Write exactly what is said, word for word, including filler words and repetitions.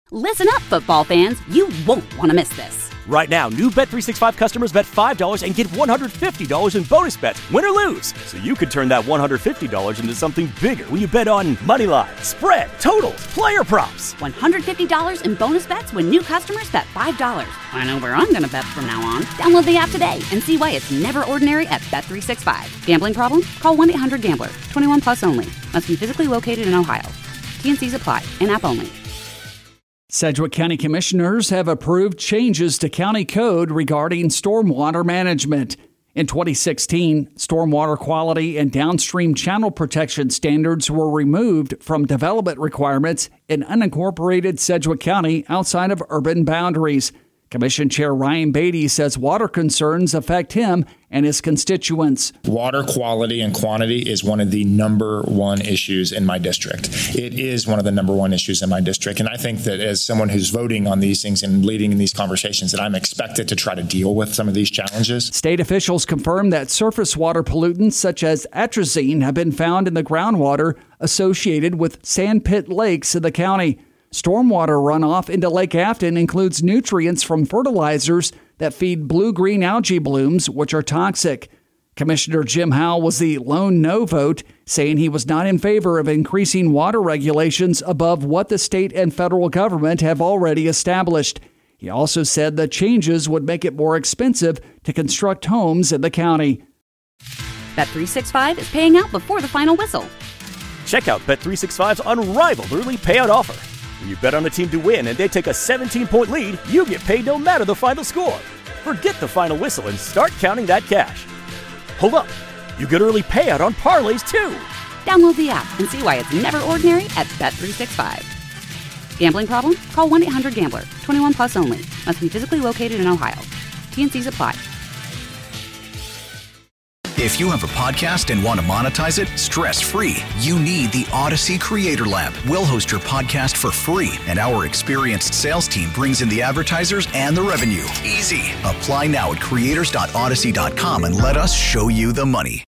Listen up, football fans. You won't want to miss this. Right now, new Bet three sixty-five customers bet five dollars and get one hundred fifty dollars in bonus bets, win or lose. So you could turn that one hundred fifty dollars into something bigger when you bet on money line, spread, totals, player props. one hundred fifty dollars in bonus bets when new customers bet five dollars. I know where I'm going to bet from now on. Download the app today and see why it's never ordinary at Bet three sixty-five. Gambling problem? Call one eight hundred gambler. twenty-one plus only. Must be physically located in Ohio. T N Cs apply. In-app only. Sedgwick County Commissioners have approved changes to county code regarding stormwater management. In twenty sixteen, stormwater quality and downstream channel protection standards were removed from development requirements in unincorporated Sedgwick County outside of urban boundaries. Commission Chair Ryan Beatty says water concerns affect him and his constituents. Water quality and quantity is one of the number one issues in my district. It is one of the number one issues in my district. And I think that as someone who's voting on these things and leading in these conversations, that I'm expected to try to deal with some of these challenges. State officials confirm that surface water pollutants such as atrazine have been found in the groundwater associated with sandpit lakes in the county. Stormwater runoff into Lake Afton includes nutrients from fertilizers that feed blue-green algae blooms, which are toxic. Commissioner Jim Howell was the lone no vote, saying he was not in favor of increasing water regulations above what the state and federal government have already established. He also said the changes would make it more expensive to construct homes in the county. Bet three sixty-five is paying out before the final whistle. Check out Bet three sixty-five's unrivaled early payout offer. When you bet on a team to win and they take a seventeen-point lead, you get paid no matter the final score. Forget the final whistle and start counting that cash. Hold up. You get early payout on parlays, too. Download the app and see why it's never ordinary at Bet three sixty-five. Gambling problem? Call one eight hundred gambler. twenty-one plus only. Must be physically located in Ohio. T N Cs apply. If you have a podcast and want to monetize it stress-free, you need the Odyssey Creator Lab. We'll host your podcast for free, and our experienced sales team brings in the advertisers and the revenue. Easy. Apply now at creators dot odyssey dot com and let us show you the money.